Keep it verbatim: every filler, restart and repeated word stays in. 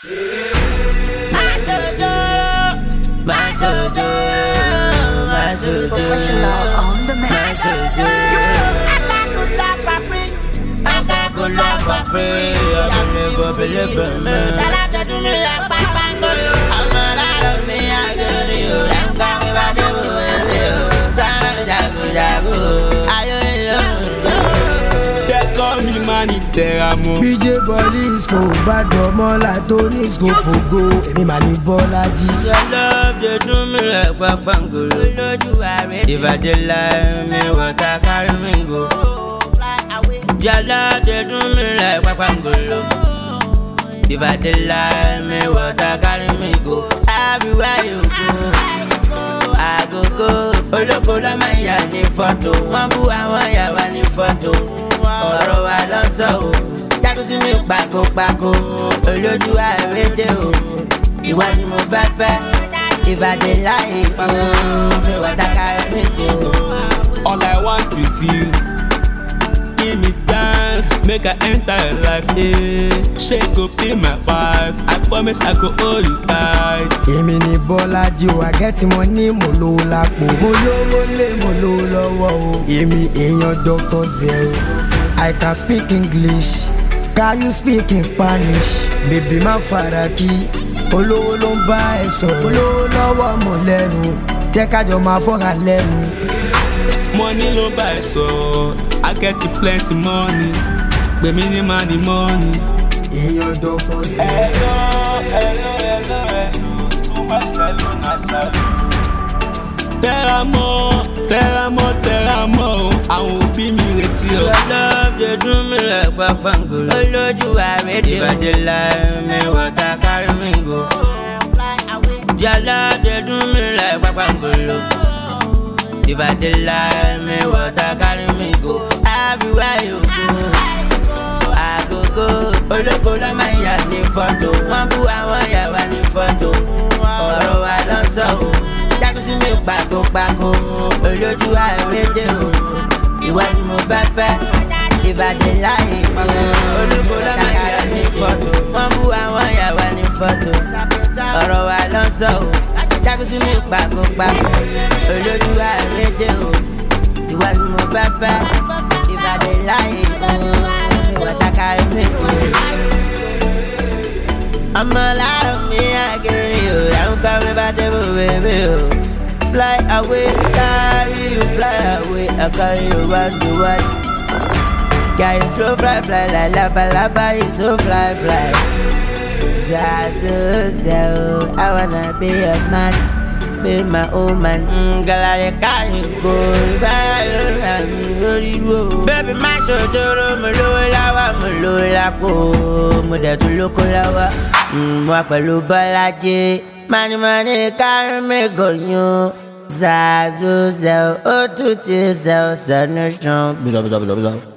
Professional on the mix. I got good love for free. I got good love for free. I'm never believing me. Tell her to do me like Papango. I'm not out of me, I got you. I'm coming back to you. Sana jago jago. I love you. They call me Manny Teramo. B J Bolisco, bad boy like Tony Scopogo. Èmi mà ní Bọ́lájí. Your love, they do me like Papango. If I did lie, me what I carry me go. Your love, they do me like Papango. If I did lie, me what I carry me go. Everywhere you go, I go go. Olóko la máa yà ní fọ́tò. Wọ́n bú àwọn yàrá ní fọ́tò. Ọ̀rọ̀ wa lọ sọ o. Jákúsí ní pàkópàkó. Olójú àrédè o. Ìwà ni mo fẹ́ fẹ́. Ìbàdí láì pọ̀. Mi wà dáká mi go. All I want is you. Give me dance, make I enter your life, yeah. Shake go be my wife. I promise I go hold you tight. Èmi ní Bọ́lájí o, I get money, mo lówó lápò. Mo lówó lé, mo lówó lọ́wọ́ o. Èmi èèyàn Doctor Zero. I can speak English. Can you speak in Spanish? Baby má fara kí. Olówó ló ń bá ẹ sọ̀rọ̀. Olówó lọ́wọ́ mo lẹ́nu. Jẹ́ kájọ máa fọ́ra lẹ́nu. Money ló bá ẹ sọ. I get you plenty money. Gbèmí ní money money. Èèyàn Doctor Zero. Hello, hello, hello, hello. Too much hello na ṣàlù. Tẹ́ra mọ́, tẹ́ra mọ́, tẹ́ra mọ́ o. Àwọn òbí mi retí o. Your love, they do me like Papango. Olójú àrédè o. Ìbàdí láì mi what I carry me go. Your love, they do me like Papango. If I did lie, me what I carry me go. Everywhere you go, I go go. Olóko la máa yà ní fọ́tò. Wọ́n bú àwọn yàrá ní fọ́tò. Ọ̀rọ̀ wa lọ sọ o. Jákúsí mi pàkópàkó. Olójú àrédè o. Ìwà ni mo fẹ́ fẹ́. Ìbàdí láì pọ̀. Olóko la máa yà ní fọ́tò. Wọ́n bú àwọn yàrá ní fọ́tò. Ọ̀rọ̀ wa lọ sọ o. Jákúsí mi pàkópàkó. Olójú àrédè o. Ìwà ni mo fẹ́ fẹ́. Ìbàdí láì pọ̀. Ìwà taka mi kò. Ọmọ láàrọ̀ mi àgẹ̀rẹ̀ o. Àwọn kan mi bá dé bò bèbè o. Fly away, carry you fly away. I carry you round the world. Yeah, you slow fly fly like laba laba. You so fly fly. Zazu zazu, I wanna be a man. Be my own man. Mm, girl, I can't go. Baby, my sojoro, mo lówó láwá, mo lówó lápò, mo dẹ̀ tún lóko lọ́wọ́. Mo wà pẹ̀lú Bọ́lájí, mani mani carry me gòyún. Zazu zazu, ó tún ti zazu zazu nation. Bísọ̀ bísọ̀ bísọ̀ bísọ̀.